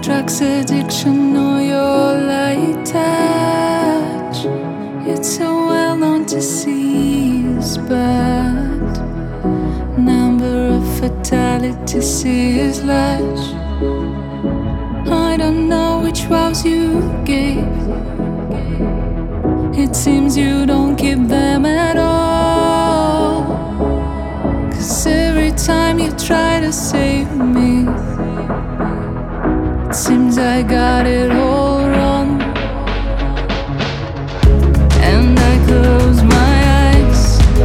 drugs addiction or your light touch. It's a well-known disease, but number of fatalities is large. I don't know which vows you gave. It seems you don't keep them at all. 'Cause every time you try to save me, it seems I got it all wrong. And I close my eyes.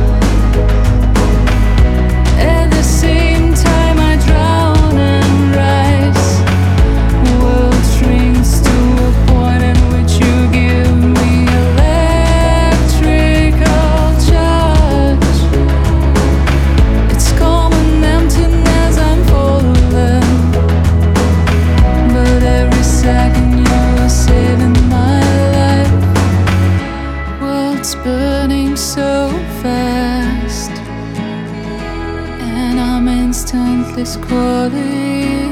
At the same time I drown and rise. World shrinks to a point in which you give me electrical charge. It's common emptiness I'm falling, but every second you are saving my life. World's burning so fast, and I'm instantly scrolling.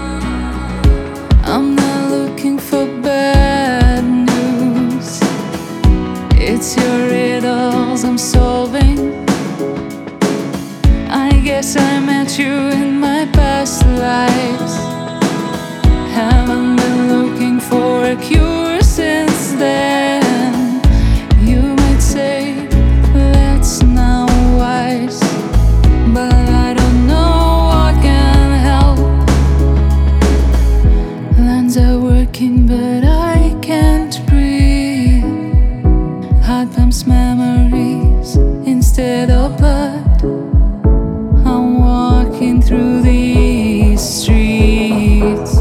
I'm not looking for bad news. It's your riddles I'm solving. I guess I met you in my past lives. Haven't been looking for a cure since then. You might say that's not wise, but I don't know what can help. Lungs are working, but I can't breathe. Heart pumps memories instead of blood. I'm walking through these streets.